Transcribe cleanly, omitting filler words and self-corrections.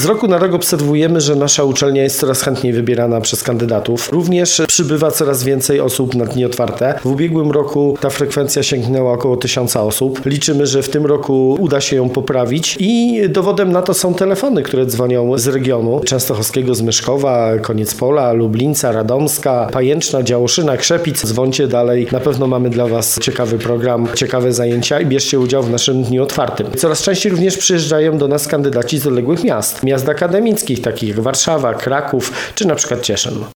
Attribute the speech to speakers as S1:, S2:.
S1: roku na rok obserwujemy, że nasza uczelnia jest coraz chętniej wybierana przez kandydatów. Również przybywa coraz więcej osób na dni otwarte. W ubiegłym roku ta frekwencja sięgnęła około 1000 osób. Liczymy, że w tym roku uda się ją poprawić i dowodem na to są telefony, które dzwonią z regionu częstochowskiego, z Myszkowa, Koniecpola, Lublińca, Radomska, Pajęczna, Działoszyna, Krzepic. Dzwońcie dalej. Na pewno mamy dla Was ciekawy program, ciekawe zajęcia i bierzcie udział w naszym dniu otwartym. Coraz częściej również przyjeżdżają do nas kandydaci z odległych miast akademickich, takich jak Warszawa, Kraków czy na przykład Cieszyn.